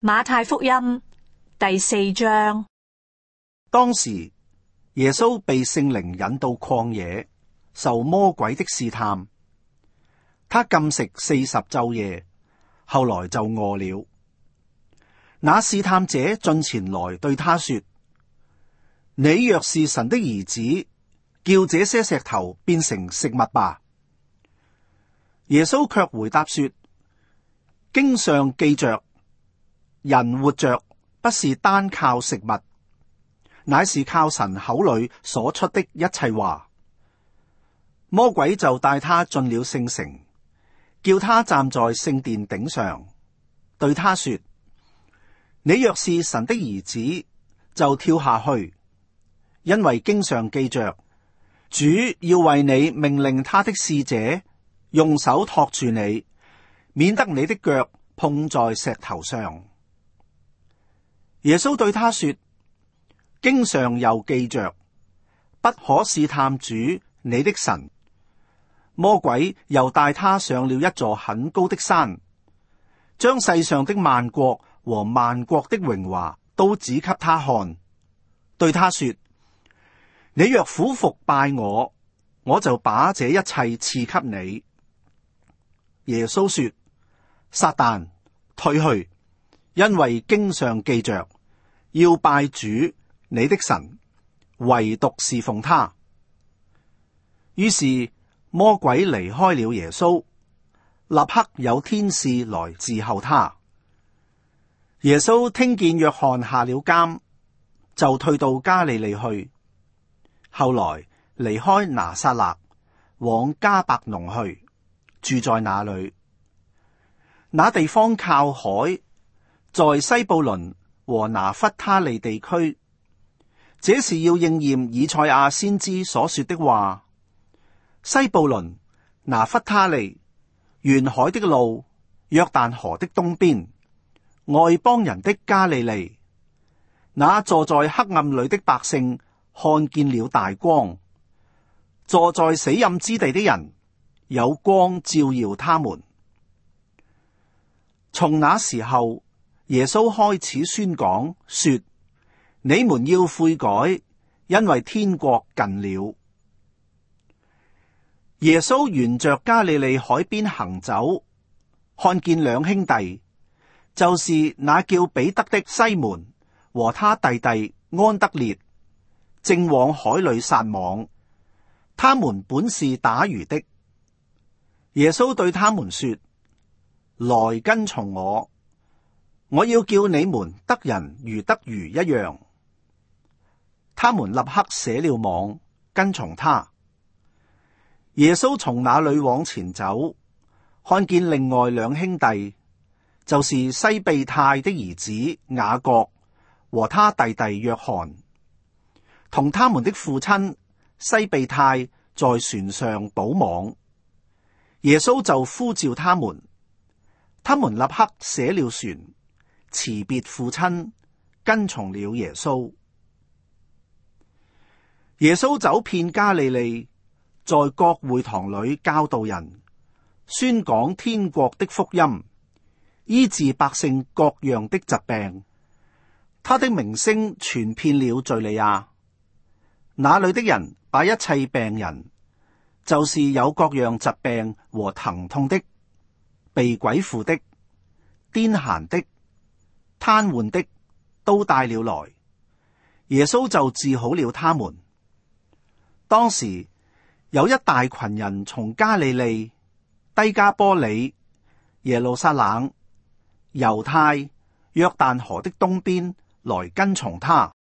馬太福音第4章。 當時耶穌被聖靈引到曠野，受魔鬼的試探。他禁食40晝夜，後來就餓了。那試探者進前來對他說：你若是神的兒子，叫這些石頭變成食物吧。耶穌卻回答說：經上記着，人活着不是單靠食物，乃是靠神口裏所出的一切話。魔鬼就帶他進了聖城，叫他站在聖殿頂上，對他說：你若是神的兒子，就跳下去，因為經上記着，主要為你命令他的使者用手托住你，免得你的腳碰在石頭上。耶穌對他說：經上又記着，不可試探主你的神。魔鬼又帶他上了一座很高的山，將世上的萬國和萬國的榮華都指給他看，對他說：你若俯伏拜我，我就把這一切賜給你。耶穌說：撒旦，退去，因為經上記着，要拜主你的神，唯獨侍奉他。於是魔鬼離開了耶穌，立刻有天使來侍候他。耶穌聽見約翰下了監，就退到加利利去。後來離開拿撒勒，往迦百農去，住在那裏。那地方靠海，在西布倫和拿弗他利地區。這是要應驗以賽亞先知所說的話：西布倫、拿弗他利，沿海的路，約旦河的東邊，外邦人的加利利。那坐在黑暗裏的百姓看見了大光，坐在死蔭之地的人有光照耀他們。從那時候，耶穌開始宣講說：你們要悔改，因為天國近了。耶穌沿着加利利海邊行走，看見兩兄弟，就是那叫彼得的西門和他弟弟安德烈，正往海裏撒網。他們本是打魚的。耶穌對他們說：來跟從我，我要叫你們得人如得魚一樣。他們立刻捨了網，跟從他。耶穌從那裏往前走，看見另外兩兄弟，就是西庇太的兒子雅各和他弟弟約翰，同他們的父親西庇太在船上補網。耶穌就呼召他們，他們立刻捨了船，辭別父親，跟從了耶穌。耶穌走遍加利利，在各會堂裏教導人，宣講天國的福音，醫治百姓各樣的疾病。他的名聲傳遍了敘利亞。那裏的人把一切病人，就是有各樣疾病和疼痛的、被鬼附的、癲癇的、癱瘓的，都帶了來。耶穌就治好了他們。當時有一大群人從加利利、低加波里、耶路撒冷、猶太、約旦河的東邊來跟從他。